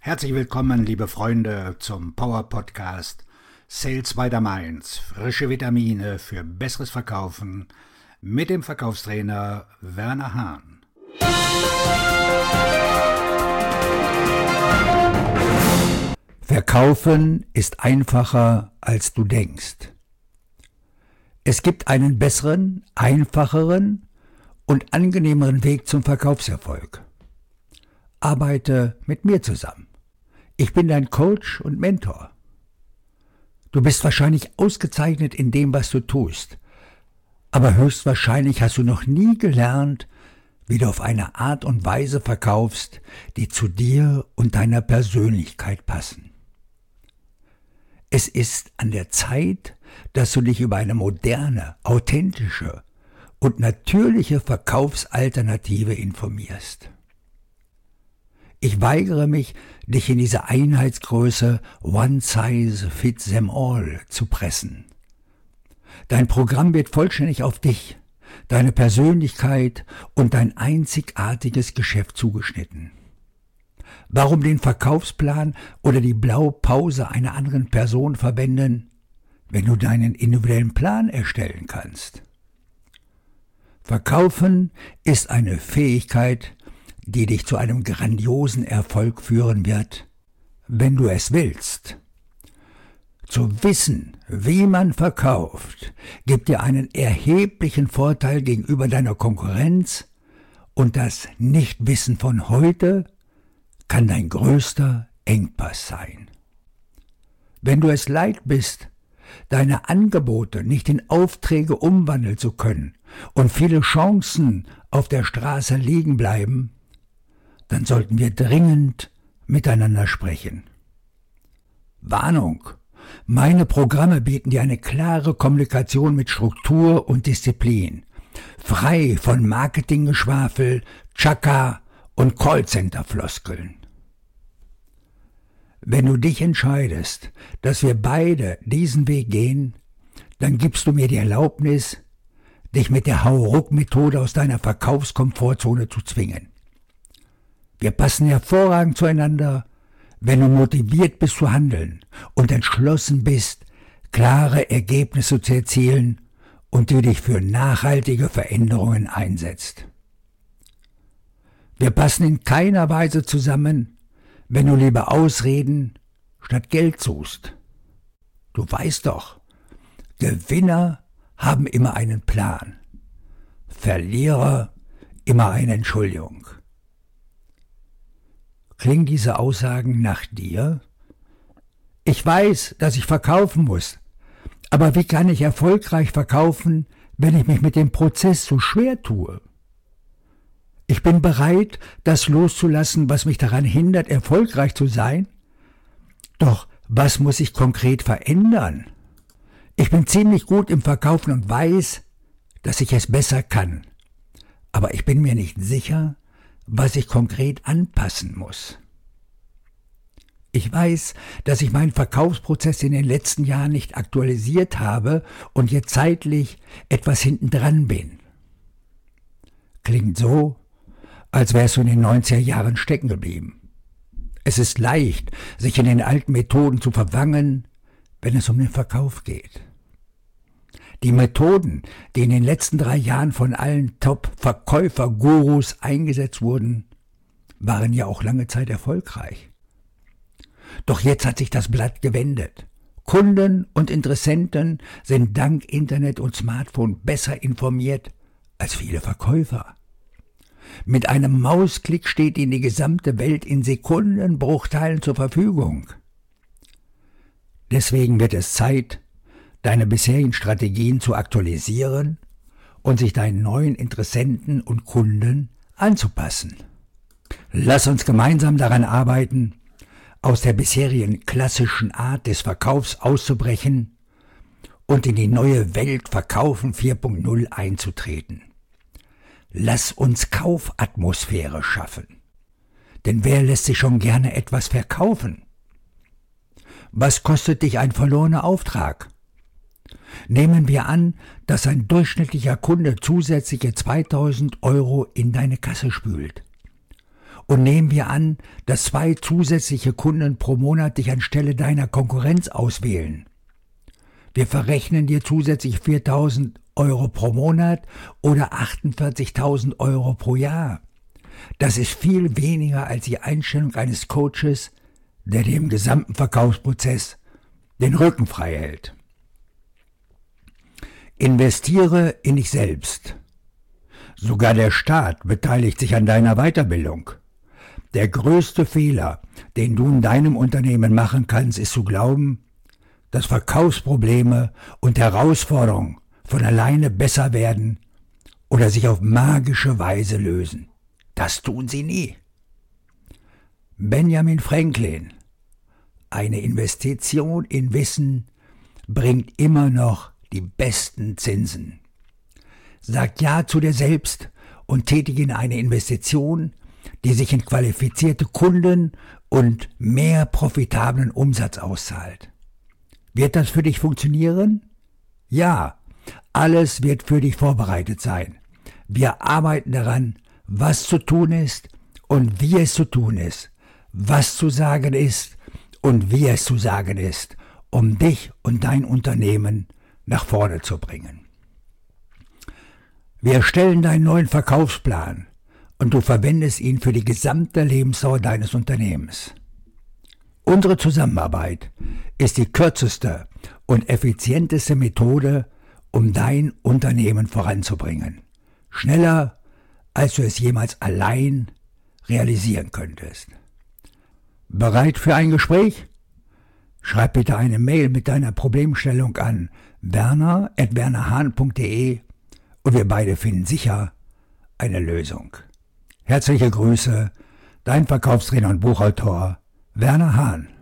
Herzlich willkommen, liebe Freunde, zum Power Podcast Sales by the Mainz. Frische Vitamine für besseres Verkaufen mit dem Verkaufstrainer Werner Hahn. Verkaufen ist einfacher, als du denkst. Es gibt einen besseren, einfacheren und angenehmeren Weg zum Verkaufserfolg. Arbeite mit mir zusammen. Ich bin dein Coach und Mentor. Du bist wahrscheinlich ausgezeichnet in dem, was du tust, aber höchstwahrscheinlich hast du noch nie gelernt, wie du auf eine Art und Weise verkaufst, die zu dir und deiner Persönlichkeit passen. Es ist an der Zeit, dass du dich über eine moderne, authentische und natürliche Verkaufsalternative informierst. Ich weigere mich, dich in diese Einheitsgröße One Size Fits Them All zu pressen. Dein Programm wird vollständig auf dich, deine Persönlichkeit und dein einzigartiges Geschäft zugeschnitten. Warum den Verkaufsplan oder die Blaupause einer anderen Person verwenden, wenn du deinen individuellen Plan erstellen kannst? Verkaufen ist eine Fähigkeit, die dich zu einem grandiosen Erfolg führen wird, wenn du es willst. Zu wissen, wie man verkauft, gibt dir einen erheblichen Vorteil gegenüber deiner Konkurrenz, und das Nichtwissen von heute kann dein größter Engpass sein. Wenn du es leid bist, deine Angebote nicht in Aufträge umwandeln zu können und viele Chancen auf der Straße liegen bleiben, dann sollten wir dringend miteinander sprechen. Warnung! Meine Programme bieten dir eine klare Kommunikation mit Struktur und Disziplin, frei von Marketinggeschwafel, Chaka und Callcenter-Floskeln. Wenn du dich entscheidest, dass wir beide diesen Weg gehen, dann gibst du mir die Erlaubnis, dich mit der Hauruck-Methode aus deiner Verkaufskomfortzone zu zwingen. Wir passen hervorragend zueinander, wenn du motiviert bist zu handeln und entschlossen bist, klare Ergebnisse zu erzielen und du dich für nachhaltige Veränderungen einsetzt. Wir passen in keiner Weise zusammen, wenn du lieber Ausreden statt Geld suchst. Du weißt doch, Gewinner haben immer einen Plan, Verlierer immer eine Entschuldigung. Klingen diese Aussagen nach dir? Ich weiß, dass ich verkaufen muss, aber wie kann ich erfolgreich verkaufen, wenn ich mich mit dem Prozess so schwer tue? Ich bin bereit, das loszulassen, was mich daran hindert, erfolgreich zu sein. Doch was muss ich konkret verändern? Ich bin ziemlich gut im Verkaufen und weiß, dass ich es besser kann. Aber ich bin mir nicht sicher, was ich konkret anpassen muss. Ich weiß, dass ich meinen Verkaufsprozess in den letzten Jahren nicht aktualisiert habe und jetzt zeitlich etwas hintendran bin. Klingt so, als wärst du in den 90er Jahren stecken geblieben. Es ist leicht, sich in den alten Methoden zu verfangen, wenn es um den Verkauf geht. Die Methoden, die in den letzten 3 Jahren von allen Top-Verkäufer-Gurus eingesetzt wurden, waren ja auch lange Zeit erfolgreich. Doch jetzt hat sich das Blatt gewendet. Kunden und Interessenten sind dank Internet und Smartphone besser informiert als viele Verkäufer. Mit einem Mausklick steht ihnen die gesamte Welt in Sekundenbruchteilen zur Verfügung. Deswegen wird es Zeit, deine bisherigen Strategien zu aktualisieren und sich deinen neuen Interessenten und Kunden anzupassen. Lass uns gemeinsam daran arbeiten, aus der bisherigen klassischen Art des Verkaufs auszubrechen und in die neue Welt Verkaufen 4.0 einzutreten. Lass uns Kaufatmosphäre schaffen. Denn wer lässt sich schon gerne etwas verkaufen? Was kostet dich ein verlorener Auftrag? Nehmen wir an, dass ein durchschnittlicher Kunde zusätzliche 2.000 € in deine Kasse spült. Und nehmen wir an, dass 2 zusätzliche Kunden pro Monat dich anstelle deiner Konkurrenz auswählen. Wir verrechnen dir zusätzlich 4.000 Euro pro Monat oder 48.000 Euro pro Jahr. Das ist viel weniger als die Einstellung eines Coaches, der dir im gesamten Verkaufsprozess den Rücken frei hält. Investiere in dich selbst. Sogar der Staat beteiligt sich an deiner Weiterbildung. Der größte Fehler, den du in deinem Unternehmen machen kannst, ist zu glauben, dass Verkaufsprobleme und Herausforderungen von alleine besser werden oder sich auf magische Weise lösen. Das tun sie nie. Benjamin Franklin: Eine Investition in Wissen bringt immer noch die besten Zinsen. Sag Ja zu dir selbst und tätige eine Investition, die sich in qualifizierte Kunden und mehr profitablen Umsatz auszahlt. Wird das für dich funktionieren? Ja, alles wird für dich vorbereitet sein. Wir arbeiten daran, was zu tun ist und wie es zu tun ist, was zu sagen ist und wie es zu sagen ist, um dich und dein Unternehmen nach vorne zu bringen. Wir erstellen deinen neuen Verkaufsplan und du verwendest ihn für die gesamte Lebensdauer deines Unternehmens. Unsere Zusammenarbeit ist die kürzeste und effizienteste Methode, um dein Unternehmen voranzubringen. Schneller, als du es jemals allein realisieren könntest. Bereit für ein Gespräch? Schreib bitte eine Mail mit deiner Problemstellung an werner@wernerhahn.de und wir beide finden sicher eine Lösung. Herzliche Grüße, dein Verkaufstrainer und Buchautor Werner Hahn.